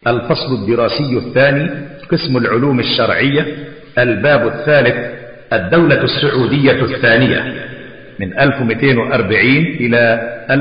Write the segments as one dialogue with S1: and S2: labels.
S1: الفصل الدراسي الثاني، قسم العلوم الشرعية، الباب الثالث، الدولة السعودية الثانية من 1240 إلى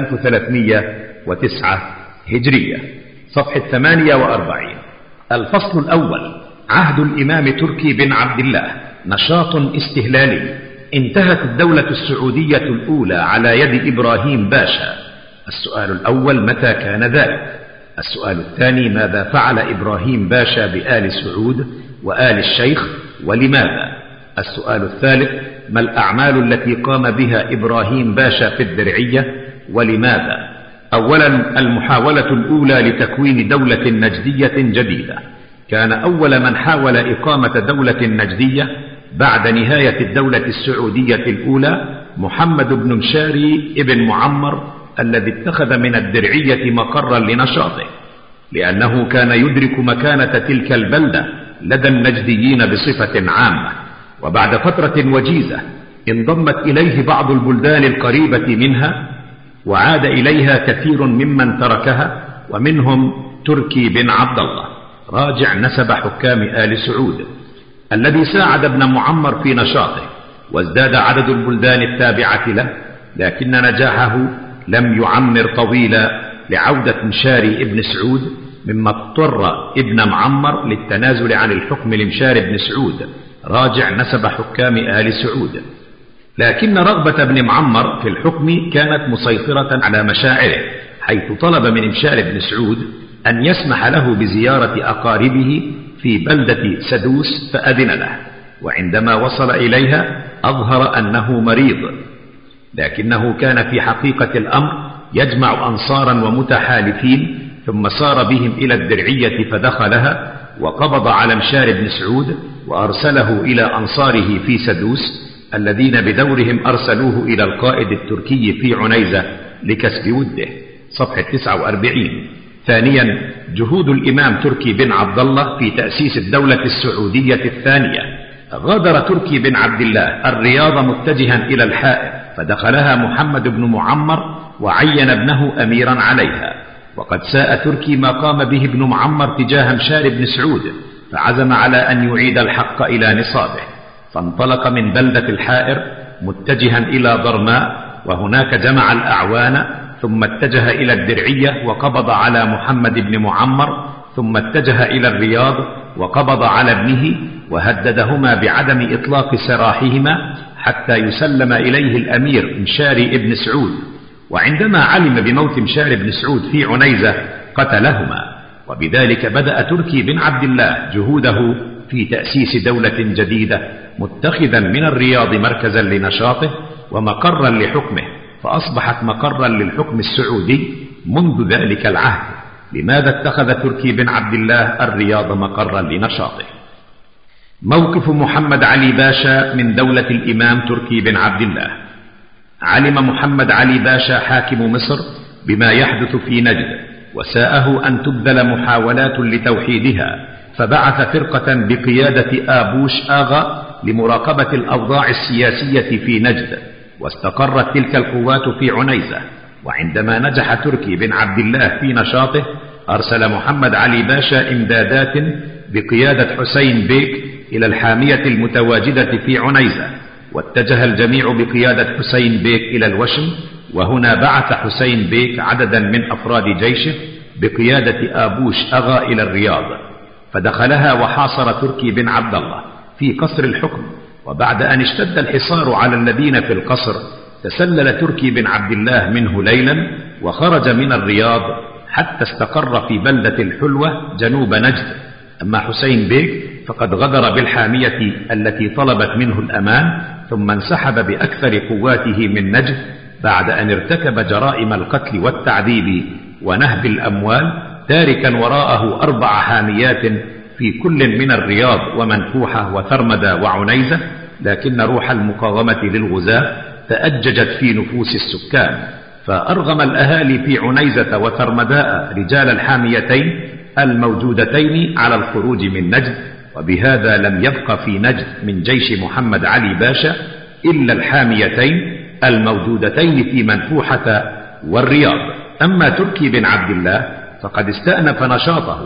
S1: 1309 هجرية، صفحة 48. الفصل الأول: عهد الإمام تركي بن عبد الله، نشاط استهلالي. انتهت الدولة السعودية الأولى على يد إبراهيم باشا. السؤال الأول: متى كان ذلك؟ السؤال الثاني: ماذا فعل إبراهيم باشا بآل سعود وآل الشيخ ولماذا؟ السؤال الثالث: ما الأعمال التي قام بها إبراهيم باشا في الدرعية ولماذا؟ أولا، المحاولة الأولى لتكوين دولة نجدية جديدة. كان أول من حاول إقامة دولة نجدية بعد نهاية الدولة السعودية الأولى محمد بن مشاري ابن معمر، الذي اتخذ من الدرعية مقرا لنشاطه، لأنه كان يدرك مكانة تلك البلدة لدى النجديين بصفة عامة. وبعد فترة وجيزة انضمت إليه بعض البلدان القريبة منها، وعاد إليها كثير ممن تركها، ومنهم تركي بن عبد الله، راجع نسب حكام آل سعود، الذي ساعد ابن معمر في نشاطه، وازداد عدد البلدان التابعة له، لكن نجاحه لم يعمر طويلا لعودة مشاري ابن سعود، مما اضطر ابن معمر للتنازل عن الحكم لمشاري بن سعود، راجع نسب حكام آل سعود. لكن رغبة ابن معمر في الحكم كانت مسيطرة على مشاعره، حيث طلب من مشاري بن سعود أن يسمح له بزيارة أقاربه في بلدة سدوس، فأذن له، وعندما وصل إليها أظهر أنه مريض، لكنه كان في حقيقة الأمر يجمع أنصارا ومتحالفين، ثم سار بهم إلى الدرعية فدخلها، وقبض على مشاري بن سعود وأرسله إلى أنصاره في سدوس، الذين بدورهم أرسلوه إلى القائد التركي في عنيزة لكسب وده، صفحة 49. ثانيا، جهود الإمام تركي بن عبد الله في تأسيس الدولة السعودية الثانية. غادر تركي بن عبد الله الرياض متجها إلى الحائر، فدخلها محمد بن معمر وعين ابنه أميرا عليها. وقد ساء تركي ما قام به ابن معمر تجاه مشاري بن سعود، فعزم على أن يعيد الحق إلى نصابه، فانطلق من بلدة الحائر متجها إلى ضرماء، وهناك جمع الأعوان، ثم اتجه إلى الدرعية وقبض على محمد بن معمر، ثم اتجه إلى الرياض وقبض على ابنه، وهددهما بعدم إطلاق سراحهما حتى يسلم إليه الأمير مشاري بن سعود. وعندما علم بموت مشاري بن سعود في عنيزة قتلهما. وبذلك بدأ تركي بن عبد الله جهوده في تأسيس دولة جديدة، متخذا من الرياض مركزا لنشاطه ومقرا لحكمه، فأصبحت مقرا للحكم السعودي منذ ذلك العهد. لماذا اتخذ تركي بن عبد الله الرياض مقرا لنشاطه؟ موقف محمد علي باشا من دولة الإمام تركي بن عبد الله. علم محمد علي باشا حاكم مصر بما يحدث في نجد، وساءه أن تبذل محاولات لتوحيدها، فبعث فرقة بقيادة آبوش آغا لمراقبة الأوضاع السياسية في نجد، واستقرت تلك القوات في عنيزة. وعندما نجح تركي بن عبد الله في نشاطه، أرسل محمد علي باشا إمدادات بقيادة حسين بيك إلى الحامية المتواجدة في عنيزة، واتجه الجميع بقيادة حسين بيك إلى الوشم. وهنا بعث حسين بيك عددا من أفراد جيشه بقيادة آبوش أغا إلى الرياض، فدخلها وحاصر تركي بن عبد الله في قصر الحكم. وبعد أن اشتد الحصار على الذين في القصر، تسلل تركي بن عبد الله منه ليلا وخرج من الرياض حتى استقر في بلدة الحلوة جنوب نجد. أما حسين بيك فقد غدر بالحامية التي طلبت منه الأمان، ثم انسحب بأكثر قواته من نجد بعد أن ارتكب جرائم القتل والتعذيب ونهب الأموال، تاركا وراءه 4 حاميات في كل من الرياض ومنفوحة وثرمدة وعنيزة. لكن روح المقاومة للغزاة تأججت في نفوس السكان، فأرغم الأهالي في عنيزة وثرمداء رجال الحاميتين الموجودتين على الخروج من نجد، وبهذا لم يبق في نجد من جيش محمد علي باشا إلا الحاميتين الموجودتين في منفوحة والرياض. أما تركي بن عبد الله فقد استأنف نشاطه،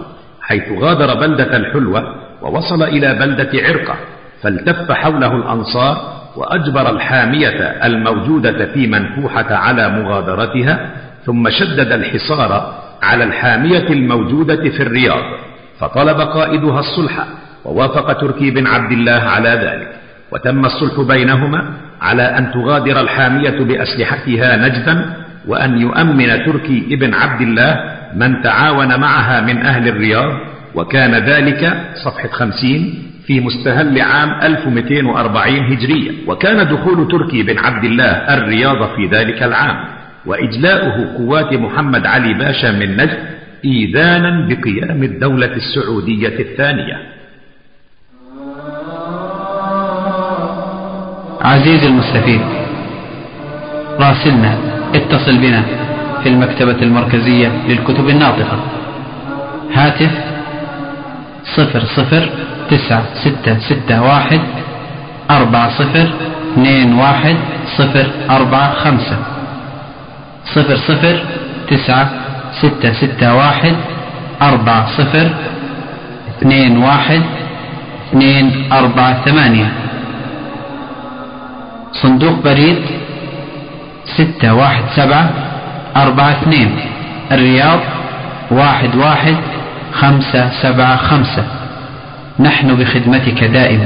S1: حيث غادر بلدة الحلوة ووصل إلى بلدة عرقة، فالتف حوله الأنصار وأجبر الحامية الموجودة في منفوحة على مغادرتها، ثم شدد الحصار على الحامية الموجودة في الرياض، فطلب قائدها الصلح، ووافق تركي بن عبد الله على ذلك، وتم الصلح بينهما على أن تغادر الحامية بأسلحتها نجدا، وأن يؤمن تركي بن عبد الله من تعاون معها من أهل الرياض، وكان ذلك صفحة 50 في مستهل عام 1240 هجرية. وكان دخول تركي بن عبد الله الرياض في ذلك العام وإجلاؤه قوات محمد علي باشا من نجد إيذانا بقيام الدولة السعودية الثانية.
S2: عزيزي المستفيد، راسلنا، اتصل بنا في المكتبة المركزية للكتب الناطقة، هاتف 009661 402145 009661 402145. صندوق بريد 61742 الرياض 11575. نحن بخدمتك دائما.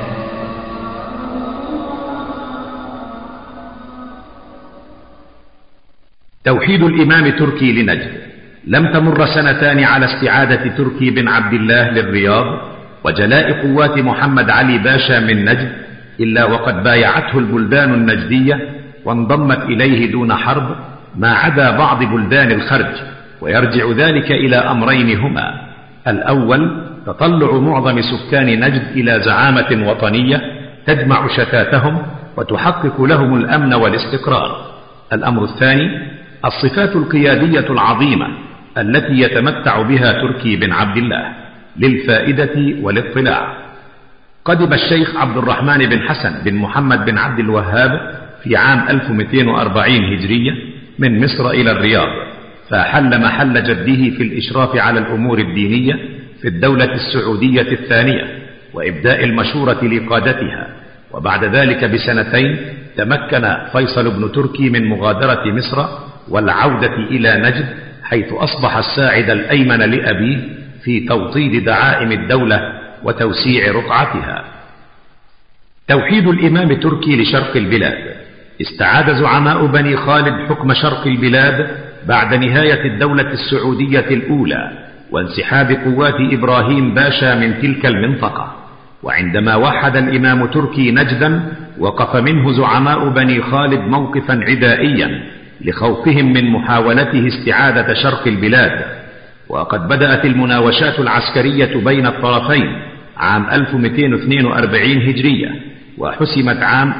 S1: توحيد الإمام تركي لنجد. لم تمر سنتان على استعادة تركي بن عبد الله للرياض وجلاء قوات محمد علي باشا من نجد، إلا وقد بايعته البلدان النجدية وانضمت إليه دون حرب، ما عدا بعض بلدان الخرج، ويرجع ذلك إلى أمرين هما: الأول تطلع معظم سكان نجد إلى زعامة وطنية تجمع شتاتهم وتحقق لهم الأمن والاستقرار. الأمر الثاني الصفات القيادية العظيمة التي يتمتع بها تركي بن عبد الله. للفائدة والاطلاع، قدم الشيخ عبد الرحمن بن حسن بن محمد بن عبد الوهاب في عام 1240 هجرية من مصر إلى الرياض، فحل محل جده في الإشراف على الأمور الدينية في الدولة السعودية الثانية وإبداء المشورة لقادتها. وبعد ذلك بسنتين تمكن فيصل بن تركي من مغادرة مصر والعودة إلى نجد، حيث أصبح الساعد الأيمن لأبيه في توطيد دعائم الدولة وتوسيع رقعتها. توحيد الإمام تركي لشرق البلاد. استعاد زعماء بني خالد حكم شرق البلاد بعد نهاية الدولة السعودية الأولى وانسحاب قوات إبراهيم باشا من تلك المنطقة. وعندما وحد الإمام تركي نجدا وقف منه زعماء بني خالد موقفا عدائيا لخوفهم من محاولته استعادة شرق البلاد. وقد بدأت المناوشات العسكرية بين الطرفين عام 1242 هجرية، وحسمت عام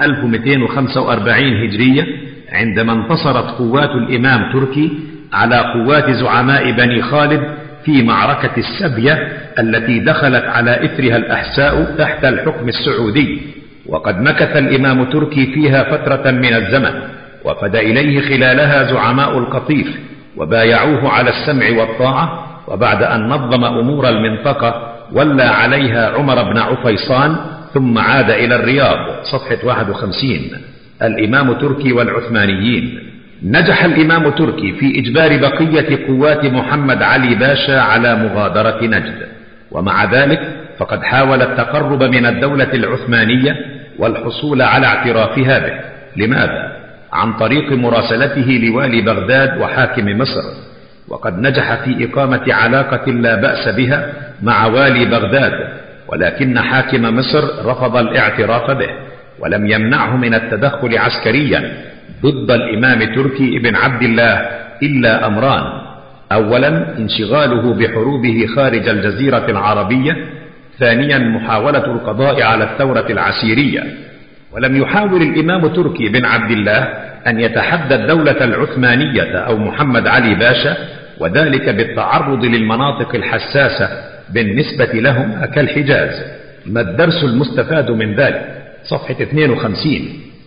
S1: 1245 هجرية عندما انتصرت قوات الإمام تركي على قوات زعماء بني خالد في معركة السبية التي دخلت على إثرها الأحساء تحت الحكم السعودي. وقد مكث الإمام تركي فيها فترة من الزمن، وفد إليه خلالها زعماء القطيف وبايعوه على السمع والطاعة. وبعد أن نظم أمور المنطقة ولى عليها عمر بن عفيصان ثم عاد إلى الرياض. صفحة 51. الإمام تركي والعثمانيين. نجح الإمام تركي في إجبار بقية قوات محمد علي باشا على مغادرة نجد، ومع ذلك فقد حاول التقرب من الدولة العثمانية والحصول على اعترافها به. لماذا؟ عن طريق مراسلته لوالي بغداد وحاكم مصر، وقد نجح في إقامة علاقة لا بأس بها مع والي بغداد، ولكن حاكم مصر رفض الاعتراف به ولم يمنعه من التدخل عسكريا ضد الإمام تركي بن عبد الله إلا أمران: أولا انشغاله بحروبه خارج الجزيرة العربية، ثانيا محاولة القضاء على الثورة العسيرية. ولم يحاول الإمام تركي بن عبد الله أن يتحدى الدولة العثمانية أو محمد علي باشا، وذلك بالتعرض للمناطق الحساسة بالنسبة لهم كالحجاز. ما الدرس المستفاد من ذلك؟ صفحة 52.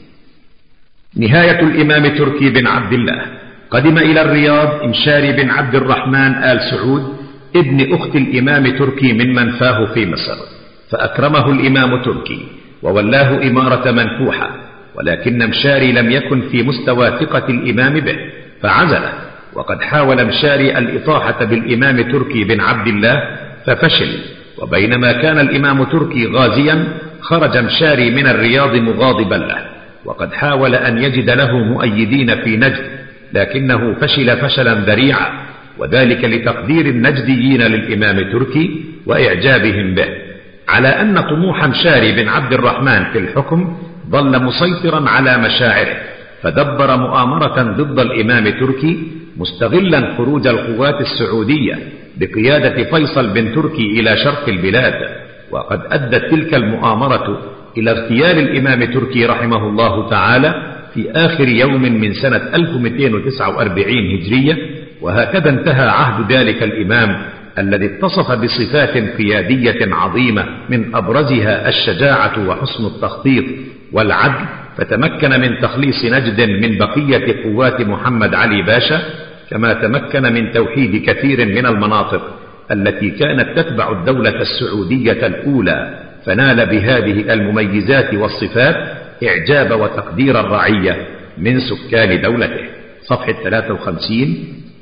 S1: نهاية الإمام تركي بن عبد الله. قدم إلى الرياض إمشاري بن عبد الرحمن آل سعود ابن أخت الإمام تركي ممن فاه في مصر، فأكرمه الإمام تركي وولاه إمارة منفوحة، ولكن مشاري لم يكن في مستوى ثقة الإمام به فعزله. وقد حاول مشاري الإطاحة بالإمام تركي بن عبد الله ففشل، وبينما كان الإمام تركي غازيا خرج مشاري من الرياض مغاضبا له، وقد حاول أن يجد له مؤيدين في نجد لكنه فشل فشلا ذريعا، وذلك لتقدير النجديين للإمام تركي وإعجابهم به، على أن طموح مشاري بن عبد الرحمن في الحكم ظل مسيطرا على مشاعره، فدبر مؤامرة ضد الإمام تركي مستغلا خروج القوات السعودية بقيادة فيصل بن تركي إلى شرق البلاد. وقد أدت تلك المؤامرة إلى اغتيال الإمام تركي رحمه الله تعالى في آخر يوم من سنة 1249 هجرية. وهكذا انتهى عهد ذلك الإمام الذي اتصف بصفات قيادية عظيمة من أبرزها الشجاعة وحسن التخطيط والعدل، فتمكن من تخليص نجد من بقية قوات محمد علي باشا، كما تمكن من توحيد كثير من المناطق التي كانت تتبع الدولة السعودية الأولى، فنال بهذه المميزات والصفات إعجاب وتقدير الرعية من سكان دولته. صفحة 53.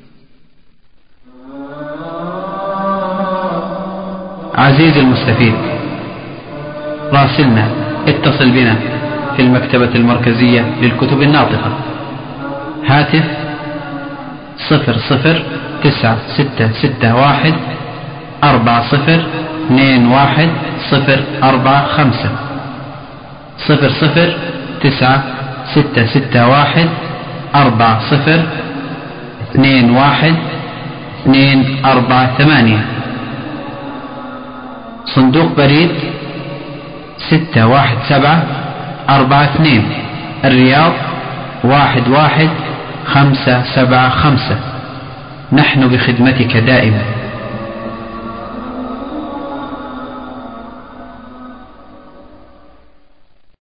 S2: عزيزي المستفيد، راسلنا، اتصل بنا في المكتبة المركزية للكتب الناطقة، هاتف 009661 4021 0096614 4021 صندوق بريد 61742 الرياض 11575. نحن بخدمتك دائما.